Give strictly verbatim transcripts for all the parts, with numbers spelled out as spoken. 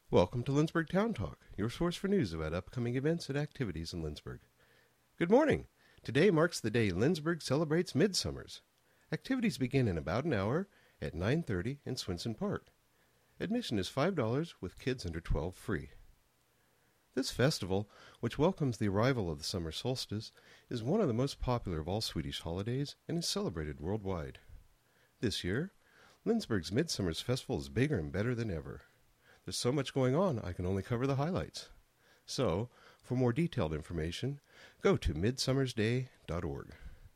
Welcome to Lindsborg Town Talk, your source for news about upcoming events and activities in Lindsborg. Good morning. Today marks the day Lindsborg celebrates Midsummers. Activities begin in about an hour at nine thirty in Swinson Park. Admission is five dollars with kids under twelve free. This festival, which welcomes the arrival of the summer solstice, is one of the most popular of all Swedish holidays and is celebrated worldwide. This year, Lindsborg's Midsummers Festival is bigger and better than ever. There's so much going on, I can only cover the highlights. So, for more detailed information, go to midsummers day dot org.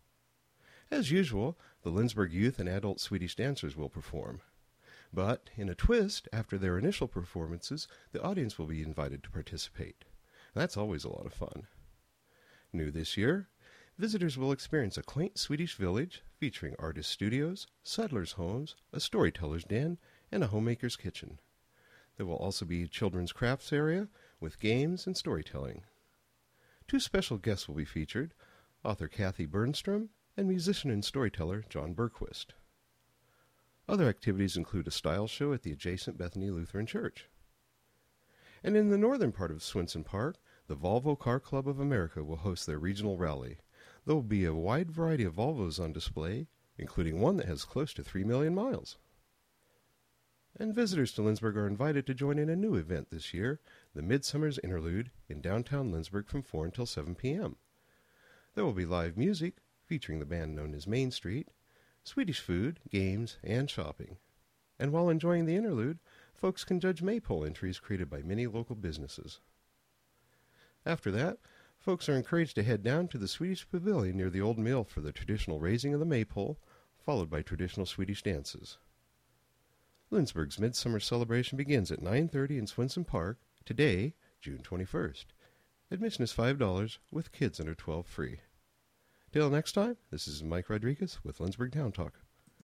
As usual, the Lindsborg youth and adult Swedish dancers will perform. But, in a twist, after their initial performances, the audience will be invited to participate. That's always a lot of fun. New this year, visitors will experience a quaint Swedish village featuring artist studios, settlers' homes, a storyteller's den, and a homemaker's kitchen. There will also be a children's crafts area with games and storytelling. Two special guests will be featured, author Kathy Bernstrom and musician and storyteller John Berquist. Other activities include a style show at the adjacent Bethany Lutheran Church. And in the northern part of Swinson Park, the Volvo Car Club of America will host their regional rally. There will be a wide variety of Volvos on display, including one that has close to three million miles. And visitors to Lindsborg are invited to join in a new event this year, the Midsummers Interlude in downtown Lindsborg from four until seven p.m. There will be live music, featuring the band known as Main Street, Swedish food, games, and shopping. And while enjoying the interlude, folks can judge maypole entries created by many local businesses. After that, folks are encouraged to head down to the Swedish Pavilion near the old mill for the traditional raising of the maypole, followed by traditional Swedish dances. Lindsborg's Midsummer Celebration begins at nine thirty in Swinson Park, today, June twenty-first. Admission is five dollars, with kids under twelve free. Till next time, this is Mike Rodriguez with Lindsborg Town Talk.